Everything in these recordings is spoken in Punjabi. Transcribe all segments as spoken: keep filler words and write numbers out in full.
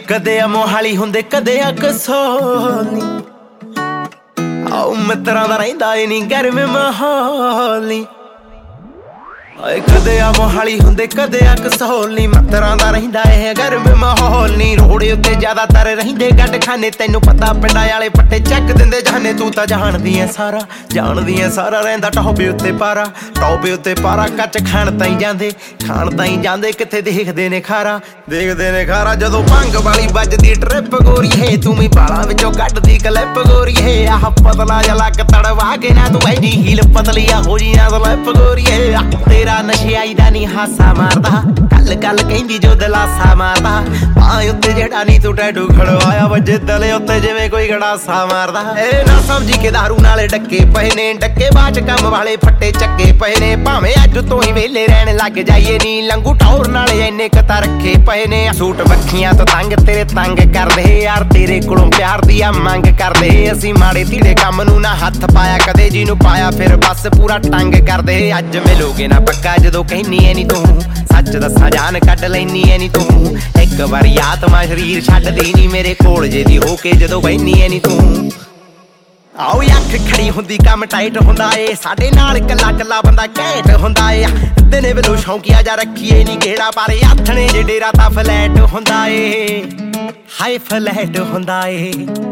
ਕਦੇ ਆ ਮੋਹਾਲੀ ਹੁੰਦੇ ਕਦੇ ਆ ਕਸੌਲੀ ਆਉ ਮਿੱਤਰਾਂ ਦਾ ਰਹਿੰਦਾ ਏ ਨੀ ਗਰਮ ਮਾਹੌਲ ਨੀ ਓਏ ਕਦੇ ਆ ਮੋਹਾਲੀ ਹੁੰਦੇ ਕਦੇ ਆ ਕਸੌਲੀ ਮਿੱਤਰਾਂ ਦਾ ਰਹਿੰਦਾ ਏ ਗਰਮ ਮਾਹੌਲ ਨੀ ਰੋੜੇ ਉੱਤੇ ਜ਼ਿਆਦਾਤਰ ਰਹਿੰਦੇ ਗੱਡ ਖਾਨੇ ਤੈਨੂੰ ਪਤਾ ਪਿੰਡਾਂ ਵਾਲੇ ਪੱਟੇ ਚੱਕ ਦਿੰਦੇ ਜਾਨੇ ਤੂੰ ਤਾਂ ਜਾਣਦੀ ਐ ਸਾਰਾ ਜਾਣਦੀ ਐ ਸਾਰਾ ਰਹਿੰਦਾ ਟੌਪੇ ਉੱਤੇ ਪਾਰਾ ਟੌਪੇ ਉੱਤੇ ਪਾਰਾ ਕੱਚ ਖਾਣ ਤਾਈਂ ਜਾਂਦੇ ਖਾਣ ਤਾਈਂ ਜਾਂਦੇ ਕਿੱਥੇ ਦੇਖਦੇ ਨੇ ਖਾਰਾ ਦੇਖਦੇ ਨੇ ਖਾਰਾ ਜਦੋਂ ਭੰਗ ਵਾਲੀ ਵੱਜਦੀ ਟ੍ਰਿਪ ਗੋਰੀਏ ਤੂੰ ਵੀ ਬਾਲਾਂ ਵਿੱਚੋਂ ਕੱਢਦੀ ਕਲਿੱਪ ਗੋਰੀਏ ਆਹ ਪਤਲਾ ਜਿਹਾ ਲੱਕ ਤੜਵਾ ਕੇ ਨਾ ਤੂੰ ਐਡੀ ਹੀਲ ਪਤਲੀਆ ਹੋ ਜੀ ਨਾ ਸਲਿੱਪ ਗੋਰੀਏ ਤੇਰਾ ਨਸ਼ਿਆਈ ਦਾ ਨੀ ਹਾਸਾ ਮਾਰਦਾ ਕੱਲ ਕੱਲ ਕਹਿੰਦੀ ਜੋ ਦਿਲਾਸਾ ਮਾਰਦਾ ਬਾਹ ਉੱਤੇ ਜਿਹੜਾ ਨੀ ਤੂੰ ਟੈਟੂ ਖੜਵਾਇਆ ਵੱਜੇ ਦਲੇ ਉੱਤੇ ਜਿਵੇਂ ਕੋਈ ਗੜਾਸਾ ਮਾਰਦਾ ਇਹ ਨਾ ਸਮਝੀ ਕਿ ਦਾਰੂ ਨਾਲੇ ਡੱਕੇ ਪਏ ਨੇ ਡੱਕੇ ਬਾਅਦ ਕੰਮ ਵਾਲੇ ਫੱਟੇ ਚੱਕੇ ਪਏ ਨੇ ਭਾਵੇਂ ਅੱਜ ਤੋਂ ਹੀ ਵੇਲੇ ਰਹਿਣ ਲੱਗ ਜਾਈਏ ਨੀ ਲੰਗੂ ਟੌਰ ਨਾਲੇ ਇੰਨੇ ਕਤਾ ਰੱਖੇ ਪਏ ਨੇ ਸੂਟ ਵੱਖੀਆਂ ਤੋਂ ਤੰਗ ਤੇਰੇ ਤੰਗ ਕਰਦੇ ਯਾਰ ਤੇਰੇ ਕੋਲੋਂ ਪਿਆਰ ਦੀ ਆ ਮੰਗ ਕਰਦੇ ਅਸੀਂ ਮਾੜੇ ਧੀੜੇ ਕੰਮ ਨੂੰ ਨਾ ਹੱਥ ਪਾਇਆ ਕਦੇ ਜਿਹਨੂੰ ਪਾਇਆ ਫਿਰ ਬਸ ਪੂਰਾ ਟੰਗ ਕਰਦੇ ਅੱਜ ਮਿਲੋਗੇ ਨਾ ਪੱਕਾ ਜਦੋਂ ਕਹਿਨੀ ਐ ਨੀ ਤੂੰ ਸੱਚ ਦੱਸਾਂ ਜਾਨ ਕੱਢ ਲੈਨੀ ਐ ਨੀ ਤੂੰ ਇੱਕ ਵਾਰੀ ਆਤਮਾ ਸਰੀਰ ਛੱਡਦੀ ਨੀ ਮੇਰੇ ਕੋਲ ਜੇ ਦੀ ਹੋ ਕੇ ਜਦੋਂ ਬੈਨੀ ਐ ਨੀ ਤੂੰ ਆਓ ਅੱਖ ਖੜੀ ਹੁੰਦੀ ਕੰਮ ਟਾਈਟ ਹੁੰਦਾ ਏ ਸਾਡੇ ਨਾਲ ਕੱਲਾ ਕੱਲਾ ਬੰਦਾ ਘੈਂਟ ਹੁੰਦਾ ਏ ਦਿਨੇ ਵੇਲੋਂ ਸ਼ੌਂਕੀਆ ਜਾ ਰੱਖੀਏ ਨੀ ਕਿਹੜਾ ਪਰ ਆਥਣੇ ਜੇ ਡੇਰਾ ਤਾਂ ਫਲੈਟ ਹੁੰਦਾ ਏ ਹਾਈ ਫਲੈਟ ਹੁੰਦਾ ਏ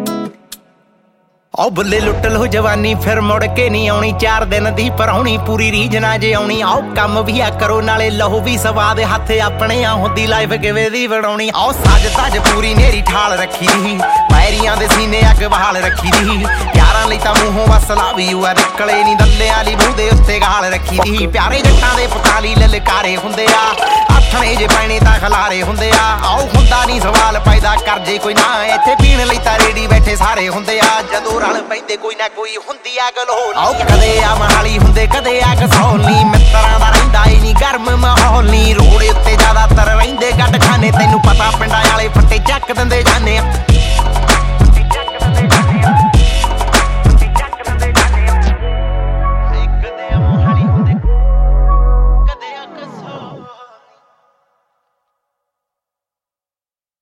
ਆਓ ਬੱਲੇ ਲੁੱਟ ਲੋ ਜਵਾਨੀ ਫਿਰ ਮੁੜ ਕੇ ਨੀ ਆਉਣੀ ਚਾਰ ਦਿਨ ਦੀ ਪਰਾਉਣੀ ਪੂਰੀ ਰੀਝ ਨਾ ਜੇ ਆਉਣੀ ਆਓ ਕੰਮ ਵੀ ਆ ਕਰੋ ਨਾਲੇ ਲਹੂ ਵੀ ਸਵਾਦ ਹੱਥ ਆਪਣੇ ਆ ਹੁੰਦੀ ਲਾਈਫ ਕਿਵੇਂ ਦੀ ਬਣਾਉਣੀ ਆਓ ਸੱਜ ਧੱਜ ਪੂਰੀ ਨੇਰੀ ਠਾਲ ਰੱਖੀ ਦੀ ਮੈਰੀਆਂ ਦੇ ਸੀਨੇ ਅੱਗ ਬਹਾਲ ਰੱਖੀ ਦੀ ਯਾਰਾਂ ਲਈ ਤਾਂ ਮੂੰਹੋਂ ਬਸ ਲਾਵੀ ਯੂ ਆ ਨਿਕਲੇ ਨੀ ਦੱਲਿਆਂ ਲਈ ਮੂੰਹ ਦੇ ਉੱਤੇ ਗਾਲ ਰੱਖੀ ਦੀ ਪਿਆਰੇ ਜੱਟਾਂ ਦੇ ਪੁੱਤਾਂ ਲਈ ਲਲਕਾਰੇ ਹੁੰਦੇ ਆ ਆਥਣੇ ਜੇ ਪੈਣੇ ਤਾਂ ਖਲਾਰੇ ਹੁੰਦੇ ਆ ਆਓ ਹੁੰਦਾ ਨੀ ਸਵਾਲ ਪੈਦਾ ਕਰ ਜੇ ਕੋਈ ਨਾ ਇੱਥੇ ਪੀਣ ਲਈ ਤਾਂ ਰੇੜੀ ਬੈਠੇ ਸਾਰੇ ਹੁੰਦੇ ਆ ਜਦੋਂ ਰਲ ਪੈਂਦੇ ਕੋਈ ਨਾ ਕੋਈ ਹੁੰਦੀ ਆ ਗਲੋਲ ਆਓ ਕਦੇ ਆ ਮਹਾਲੀ ਹੁੰਦੇ ਕਦੇ ਆ ਕਸੌਲੀ